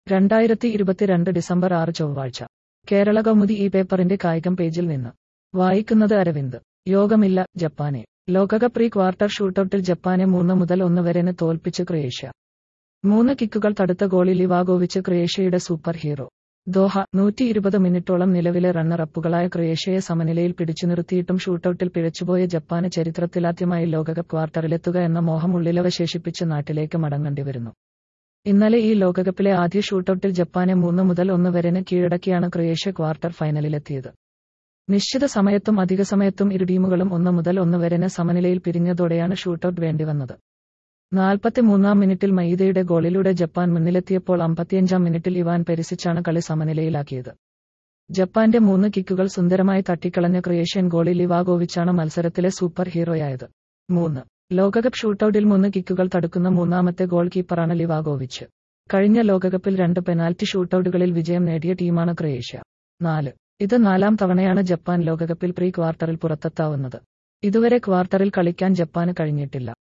2022 December 6 ചൊവ്വാഴ്ച. കേരള കൗമുദി ഈ പേപ്പറിന്റെ കായികം പേജിൽ നിന്ന് വായിക്കുന്നത് അരവിന്ദ്. യോഗമില്ല ജപ്പാനെ. ലോകകപ്പ് പ്രീ ക്വാർട്ടർ ഷൂട്ടൌട്ടിൽ ജപ്പാനെ 3-1 വരെന് തോൽപ്പിച്ച് ക്രൊയേഷ്യ. 3 കിക്കുകൾ തടുത്ത ഗോളി ലിവാകോവിച്ച് ക്രൊയേഷ്യയുടെ സൂപ്പർ ഹീറോ. ദോഹ. 120 മിനിറ്റോളം നിലവിലെ റണ്ണറപ്പുകളായ ക്രൊയേഷ്യയെ സമനിലയിൽ പിടിച്ചു നിർത്തിയിട്ടും ഷൂട്ടൌട്ടിൽ പിഴച്ചുപോയ ജപ്പാന് ചരിത്രത്തിലാദ്യമായി ലോകകപ്പ് ക്വാർട്ടറിലെത്തുക എന്ന മോഹം ഉള്ളിലവശേഷിപ്പിച്ച് നാട്ടിലേക്ക് മടങ്ങേണ്ടി വരുന്നു. ഇന്നലെ ഈ ലോകകപ്പിലെ ആദ്യ ഷൂട്ടൌട്ടിൽ ജപ്പാനെ 3-1 വരെന് കീഴടക്കിയാണ് ക്രൊയേഷ്യ ക്വാർട്ടർ ഫൈനലിലെത്തിയത്. നിശ്ചിത സമയത്തും അധിക സമയത്തും ഇരു ടീമുകളും 1-1 വരെന് സമനിലയിൽ പിരിഞ്ഞതോടെയാണ് ഷൂട്ടൌട്ട് വേണ്ടിവന്നത്. 43-ാം മിനിറ്റിൽ മൈദയുടെ ഗോളിലൂടെ ജപ്പാൻ മുന്നിലെത്തിയപ്പോൾ 55-ാം മിനിറ്റിൽ ഇവാൻ പെരിസിച്ചാണ് കളി സമനിലയിലാക്കിയത്. ജപ്പാന്റെ 3 കിക്കുകൾ സുന്ദരമായി തട്ടിക്കളഞ്ഞ ക്രൊയേഷ്യൻ ഗോളി ലിവാകോവിച്ചാണ് മത്സരത്തിലെ സൂപ്പർ ഹീറോയായത്. 3 ലോകകപ്പ് ഷൂട്ടൌട്ടിൽ 3 കിക്കുകൾ തടുക്കുന്ന മൂന്നാമത്തെ ഗോൾ കീപ്പറാണ് ലിവാകോവിച്ച്. കഴിഞ്ഞ ലോകകപ്പിൽ 2 പെനാൽറ്റി ഷൂട്ടൌട്ടുകളിൽ വിജയം നേടിയ ടീമാണ് ക്രൊയേഷ്യ. 4 ഇത് 4ാം തവണയാണ് ജപ്പാൻ ലോകകപ്പിൽ പ്രീ ക്വാർട്ടറിൽ പുറത്തെത്താവുന്നത്. ഇതുവരെ ക്വാർട്ടറിൽ കളിക്കാൻ ജപ്പാന് കഴിഞ്ഞിട്ടില്ല.